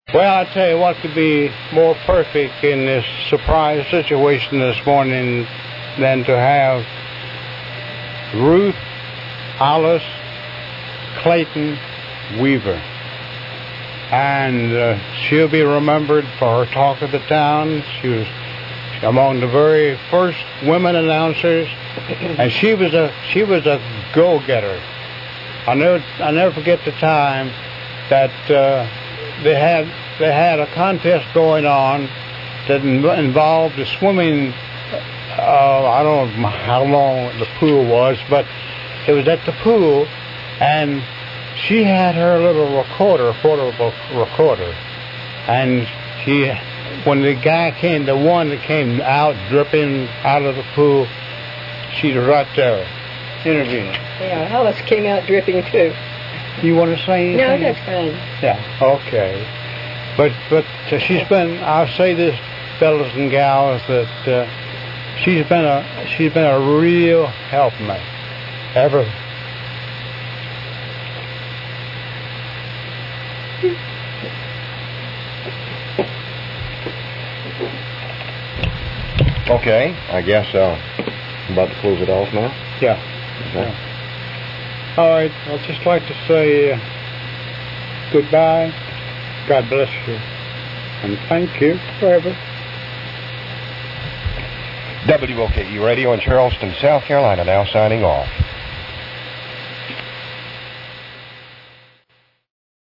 Well, I tell you what could be more perfect in this surprise situation this morning than to have Ruth Alice Clayton Weaver. And she'll be remembered for her talk of the town. She was among the very first women announcers, and she was a go-getter. I never forget the time that they had a contest going on that involved the swimming. I don't know how long the pool was, but it was at the pool, and she had her little recorder, portable recorder, and when the guy came, the one that came out dripping out of the pool, she was right there interviewing. Yeah, Alice came out dripping too. You want to say anything? No, that's fine. Yeah, okay. But she's been. I'll say this, fellas and gals, that she's been a real helpmate. Ever. Okay, I guess I'm about to close it off now. Yeah. Okay. Yeah. All right, I'd just like to say goodbye. God bless you. And thank you forever. WOKE Radio in Charleston, South Carolina, now signing off.